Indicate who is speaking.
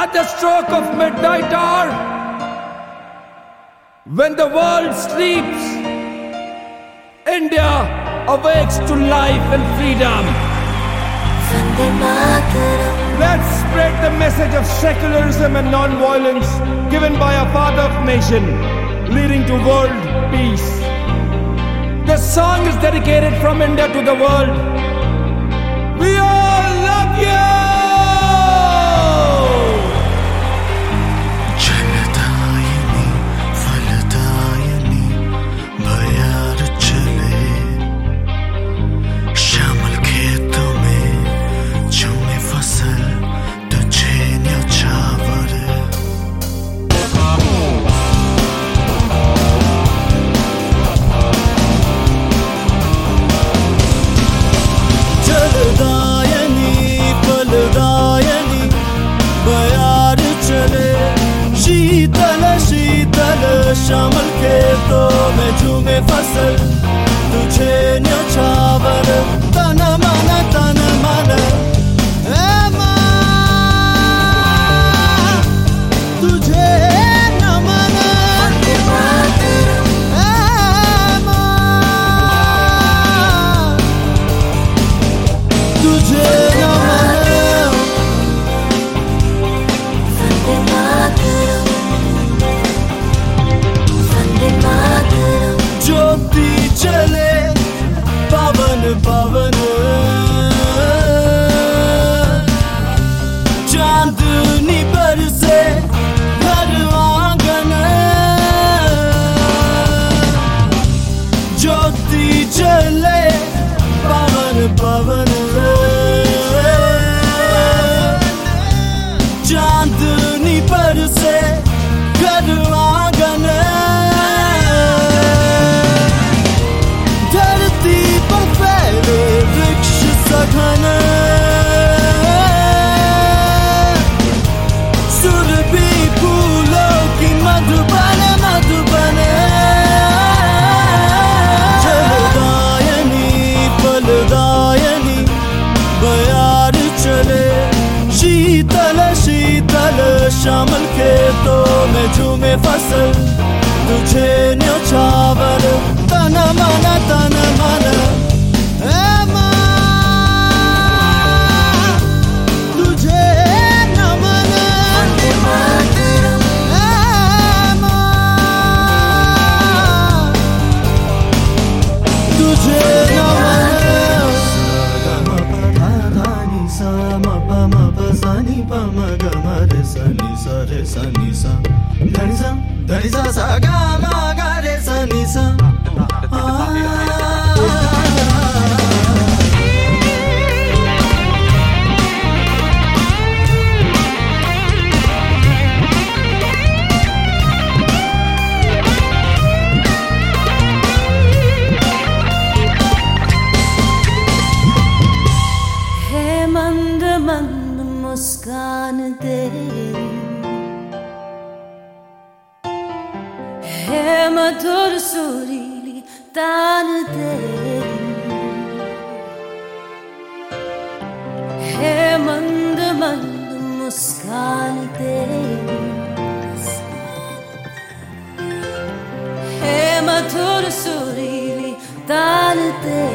Speaker 1: At the stroke of midnight hour, when the world sleeps, India awakes to life and freedom. Let's spread the message of secularism and non-violence given by a father of nation, leading to world peace. The song is dedicated from India to the world. We all love you!
Speaker 2: शामल खेतों में झूमे फसल तुझे न्योछावर तन मन ए माँ तुझे नमन ए माँ तुझे ज्योति चले पावन पावन चांदनी बरसे घर आंगन ज्योति चले पावन पावन चांदनी बरसे घर आंगन वृक्ष सघन सुरभि फूलों की मधुबन मधुबन जलदायनी फलदायनी बयार चले शीतल शीतल श्यामल खेतों में झूमे फसल तुझे न्योछावर तन मन धनिसा सा गा मा गा रे सा नि सा
Speaker 3: है मंद मंद मुस्कान तेरी है मधुर सुरीली तान तेरी है मंद मंद मुस्कान तेरी है मधुर सुरीली तान तेरी